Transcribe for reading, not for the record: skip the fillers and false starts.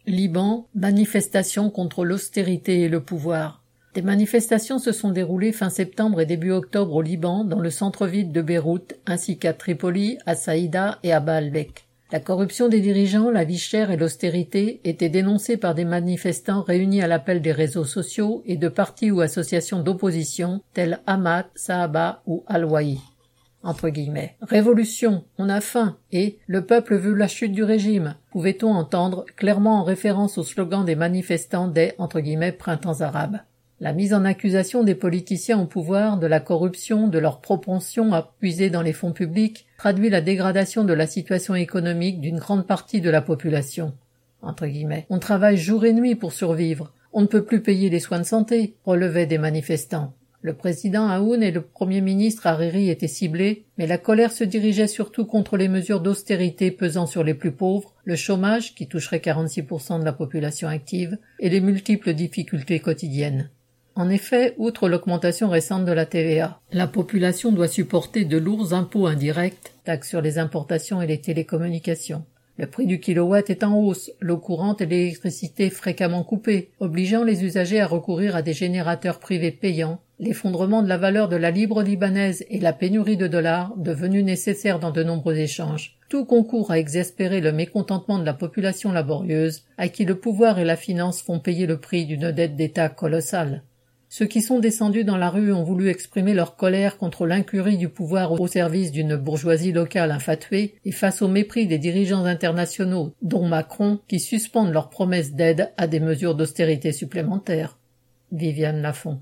Liban, manifestations contre l'austérité et le pouvoir. Des manifestations se sont déroulées fin septembre et début octobre au Liban, dans le centre-ville de Beyrouth, ainsi qu'à Tripoli, à Saïda et à Baalbek. La corruption des dirigeants, la vie chère et l'austérité étaient dénoncées par des manifestants réunis à l'appel des réseaux sociaux et de partis ou associations d'opposition tels Hamad, Sahaba ou Al-Wahi. Entre guillemets. Révolution, on a faim, et le peuple veut la chute du régime, pouvait-on entendre, clairement en référence au slogan des manifestants des, entre guillemets, printemps arabes. La mise en accusation des politiciens au pouvoir de la corruption, de leur propension à puiser dans les fonds publics, traduit la dégradation de la situation économique d'une grande partie de la population. Entre guillemets. On travaille jour et nuit pour survivre. On ne peut plus payer les soins de santé, relevaient des manifestants. Le président Aoun et le premier ministre Hariri étaient ciblés, mais la colère se dirigeait surtout contre les mesures d'austérité pesant sur les plus pauvres, le chômage, qui toucherait 46% de la population active, et les multiples difficultés quotidiennes. En effet, outre l'augmentation récente de la TVA, la population doit supporter de lourds impôts indirects, taxes sur les importations et les télécommunications. Le prix du kilowatt est en hausse, l'eau courante et l'électricité fréquemment coupées, obligeant les usagers à recourir à des générateurs privés payants, l'effondrement de la valeur de la livre libanaise et la pénurie de dollars, devenus nécessaires dans de nombreux échanges. Tout concourt à exaspérer le mécontentement de la population laborieuse, à qui le pouvoir et la finance font payer le prix d'une dette d'État colossale. Ceux qui sont descendus dans la rue ont voulu exprimer leur colère contre l'incurie du pouvoir au service d'une bourgeoisie locale infatuée et face au mépris des dirigeants internationaux, dont Macron, qui suspendent leurs promesses d'aide à des mesures d'austérité supplémentaires. Viviane Lafont.